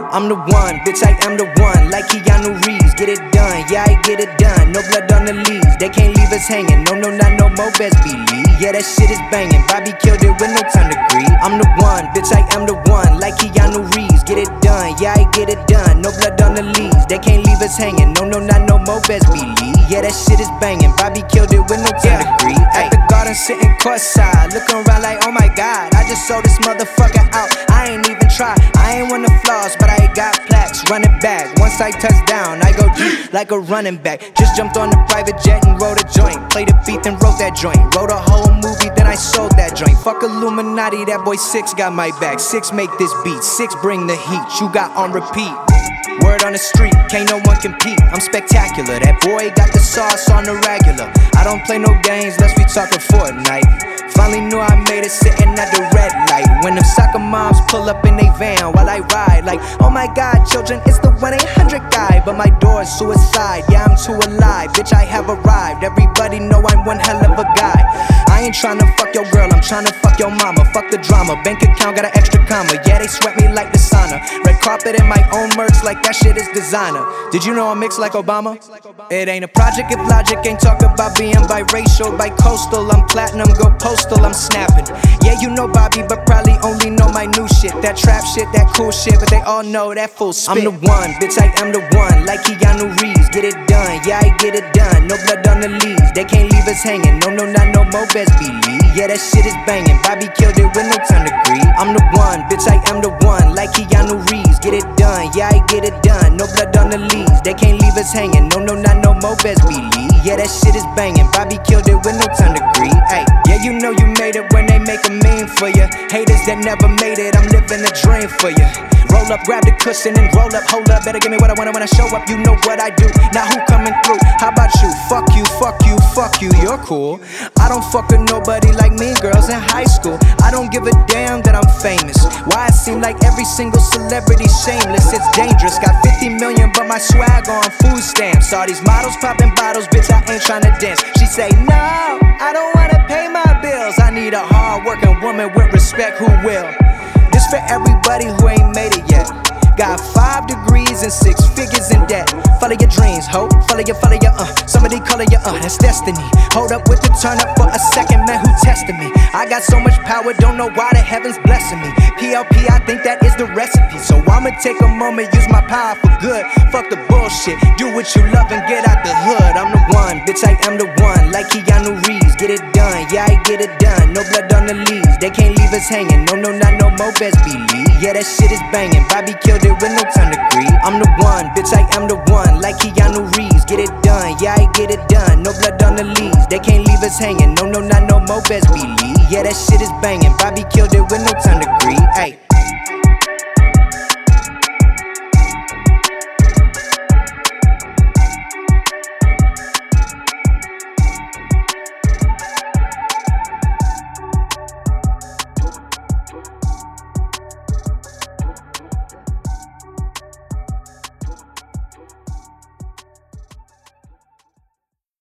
I'm the one, bitch, I am the one. Like Keanu Reeves, get it done, yeah, I get it done. No blood on the leaves, they can't leave us hanging. No, not no more, best believe. Yeah, that shit is banging. Bobby killed it with no time to grieve. I'm the one, bitch, I am the one. Like Keanu Reeves, get it done, yeah, I get it done. No blood on the leaves, they can't leave us hanging. No, not no more, best believe. Yeah, that shit is banging. Bobby killed it with no time to grieve. At the garden, sitting courtside, looking around like, oh my god, I just sold this motherfucker out. I ain't even try, I ain't want the flaws, but I got plaques. Run it back, once I touch down, I go deep like a running back. Just jumped on the private jet and wrote a joint. Played a beat and wrote that joint. Wrote a whole movie, then I sold that joint. Fuck Illuminati, that boy Six got my back. Six make this beat, Six bring the heat. You got on repeat. Word on the street, can't no one compete. I'm spectacular, that boy got the sauce on the regular. I don't play no games unless we talkin' Fortnite. Finally knew I made it sitting at the red light. When them soccer moms pull up in they van while I ride, like, oh my god, children, it's the 1-800 guy. But my door's suicide, yeah, I'm too alive. Bitch, I have arrived, everybody know I'm one hell of a guy. I ain't tryna fuck your girl, I'm tryna fuck your mama. Fuck the drama, bank account got an extra comma. Yeah, they sweat me like the sauna. Red carpet in my own merch like that shit is designer. Did you know I'm mixed like Obama? It ain't a project if Logic ain't talk about being biracial, bi-coastal. I'm platinum, go postal, I'm snapping. Yeah, you know Bobby, but probably only know my new shit. That trap shit, that cool shit, but they all know that full spit. I'm the one, bitch, I am the one. Like Keanu Reeves, get it done, yeah, I get it done. No blood on the leaves, they can't leave us hanging. No, not no more, best believe. Yeah, that shit is banging. Bobby killed it with no time to grieve. I'm the one, bitch, I am the one. Like Keanu Reeves, get it done, yeah, I get it done. No blood on the leaves, they can't leave us hanging. No, not no more, best believe. Yeah, that shit is banging. Bobby killed it with no time to grieve. Ay, yeah, you know you made it when they make a meme for you. Haters that never made it, I'm living a dream for you. Roll up, grab the cushion and roll up, hold up. Better give me what I want when I show up. You know what I do. Now who coming through? How about you? Fuck you, fuck you, fuck you. You're cool. I don't fuck with nobody like me, girls in high school. I don't give a damn that I'm famous. Why it seem like every single celebrity shameless? It's dangerous. Got 50 million, but my swag on food stamps. All these models popping bottles, bitch, I ain't tryna dance. She say, no, I don't wanna pay my bills. I need a hard-working woman with respect who will. This for everybody who ain't made it yet. Got 5 degrees and 6 figures in debt. Follow your dreams, hope. Follow your, somebody color your, that's destiny. Hold up with the turn up for a second, man, who tested me? I got so much power, don't know why the heavens blessing me. PLP, I think that is the recipe. So I'ma take a moment, use my power for good. Fuck the bullshit, do what you love and get out the hood. I'm the one, bitch, I am the one. Like Keanu Reeves, get it done, yeah, I get it done. No blood on the leaves, they can't leave us hanging. No, not no more, best believe. Yeah, that shit is banging. Bobby killed it with no time to grieve. I'm the one, bitch, I am the one. Like Keanu Reeves, get it done, yeah, I get it done. No blood on the leaves, they can't leave us hanging. No, not no more, best believe. Yeah, that shit is banging. Bobby killed it with no time to grieve.